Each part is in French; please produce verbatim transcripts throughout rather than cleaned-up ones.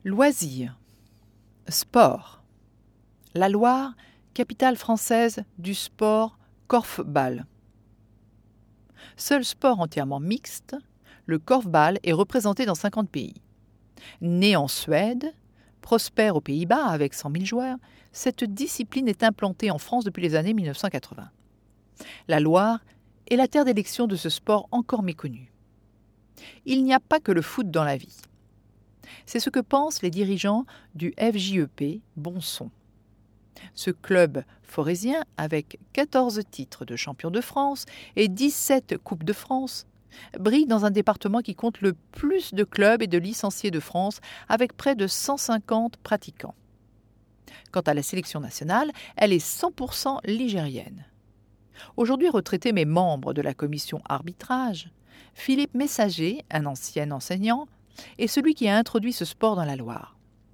Loisirs. Sport. La Loire, capitale française du sport korfball. Seul sport entièrement mixte, le korfball est représenté dans cinquante pays. Né en Suède, prospère aux Pays-Bas avec cent mille joueurs, cette discipline est implantée en France depuis les années mille neuf cent quatre-vingts. La Loire est la terre d'élection de ce sport encore méconnu. Il n'y a pas que le foot dans la vie. C'est ce que pensent les dirigeants du F J E P Bonson. Ce club forésien, avec quatorze titres de champion de France et dix-sept Coupes de France, brille dans un département qui compte le plus de clubs et de licenciés de France, avec près de cent cinquante pratiquants. Quant à la sélection nationale, elle est cent pour cent ligérienne. Aujourd'hui retraité mais membre de la commission arbitrage, Philippe Messager, un ancien enseignant, est celui qui a introduit ce sport dans la Loire.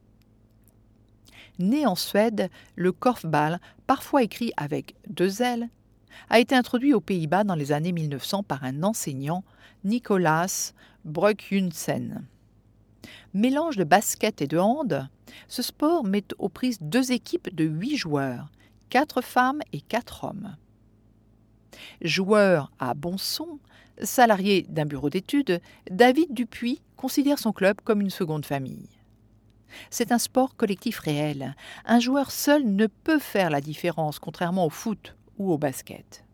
Né en Suède, le korfball, parfois écrit avec deux L, a été introduit aux Pays-Bas dans les années mille neuf cents par un enseignant, Nicolaas Brughuntsen. Mélange de basket et de hand, ce sport met aux prises deux équipes de huit joueurs, quatre femmes et quatre hommes. Joueur à Bonson, salarié d'un bureau d'études, David Dupuis considère son club comme une seconde famille. C'est un sport collectif réel. Un joueur seul ne peut faire la différence, contrairement au foot ou au basket.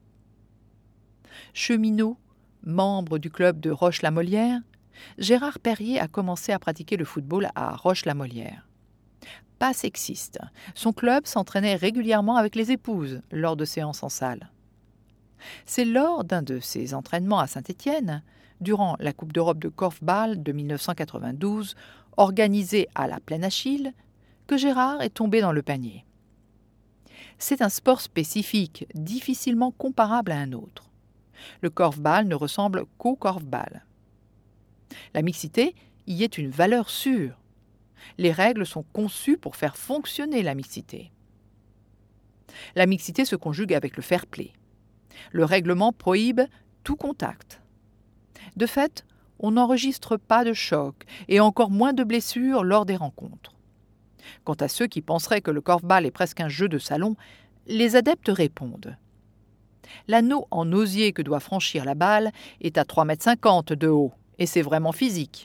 Cheminot, membre du club de Roche-la-Molière, Gérard Perrier a commencé à pratiquer le football à Roche-la-Molière. Pas sexiste, son club s'entraînait régulièrement avec les épouses lors de séances en salle. C'est lors d'un de ses entraînements à Saint-Étienne, durant la Coupe d'Europe de korfball de mille neuf cent quatre-vingt-douze, organisée à la Plaine Achille, que Gérard est tombé dans le panier. C'est un sport spécifique, difficilement comparable à un autre. Le korfball ne ressemble qu'au korfball. La mixité y est une valeur sûre. Les règles sont conçues pour faire fonctionner la mixité. La mixité se conjugue avec le fair-play. Le règlement prohibe tout contact. De fait, on n'enregistre pas de choc et encore moins de blessures lors des rencontres. Quant à ceux qui penseraient que le korfball est presque un jeu de salon, les adeptes répondent. L'anneau en osier que doit franchir la balle est à trois mètres cinquante de haut, et c'est vraiment physique.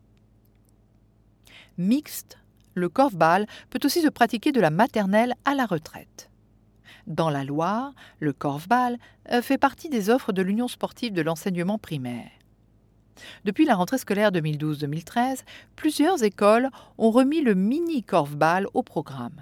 Mixte, le korfball peut aussi se pratiquer de la maternelle à la retraite. Dans la Loire, le korfball fait partie des offres de l'Union sportive de l'enseignement primaire. Depuis la rentrée scolaire deux mille douze deux mille treize, plusieurs écoles ont remis le mini-korfball au programme.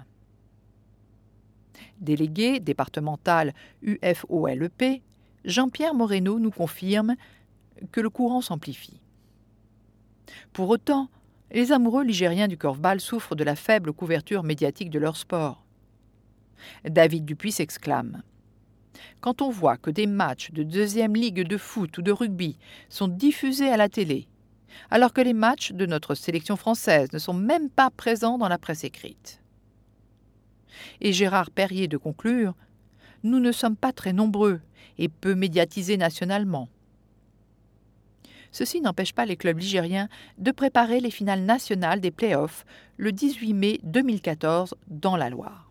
Délégué départemental U F O L E P, Jean-Pierre Moreno nous confirme que le courant s'amplifie. Pour autant, les amoureux ligériens du korfball souffrent de la faible couverture médiatique de leur sport. David Dupuis s'exclame. Quand on voit que des matchs de deuxième ligue de foot ou de rugby sont diffusés à la télé, alors que les matchs de notre sélection française ne sont même pas présents dans la presse écrite. Et Gérard Perrier de conclure « Nous ne sommes pas très nombreux et peu médiatisés nationalement ». Ceci n'empêche pas les clubs ligériens de préparer les finales nationales des play-offs le dix-huit mai deux mille quatorze dans la Loire.